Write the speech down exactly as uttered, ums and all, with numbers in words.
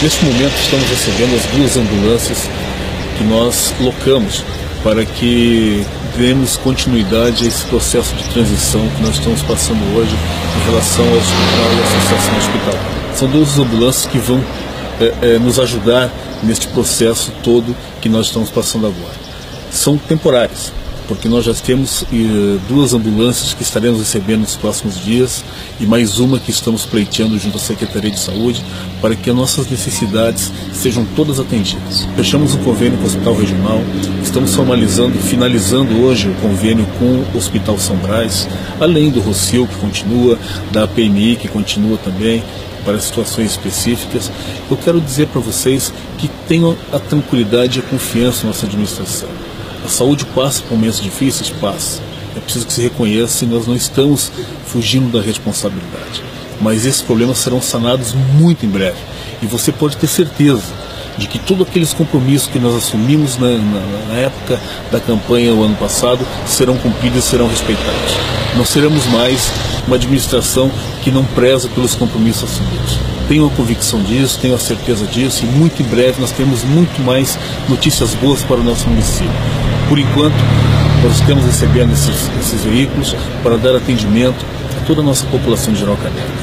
Neste momento estamos recebendo as duas ambulâncias que nós locamos para que demos continuidade a esse processo de transição que nós estamos passando hoje em relação ao hospital e à associação hospital. São duas ambulâncias que vão é, é, nos ajudar neste processo todo que nós estamos passando agora. São temporárias, porque nós já temos eh, duas ambulâncias que estaremos recebendo nos próximos dias e mais uma que estamos pleiteando junto à Secretaria de Saúde para que as nossas necessidades sejam todas atendidas. Fechamos um convênio com o Hospital Regional, estamos formalizando, finalizando hoje o convênio com o Hospital São Brás, além do Rossio que continua, da P M I que continua também, para situações específicas. Eu quero dizer para vocês que tenham a tranquilidade e a confiança na nossa administração. A saúde passa por momentos difíceis? Passa. É preciso que se reconheça e nós não estamos fugindo da responsabilidade. Mas esses problemas serão sanados muito em breve. E você pode ter certeza de que todos aqueles compromissos que nós assumimos na, na, na época da campanha o ano passado serão cumpridos e serão respeitados. Não seremos mais uma administração que não preza pelos compromissos assumidos. Tenho a convicção disso, tenho a certeza disso e muito em breve nós temos muito mais notícias boas para o nosso município. Por enquanto, nós estamos recebendo esses, esses veículos para dar atendimento a toda a nossa população de Araucária.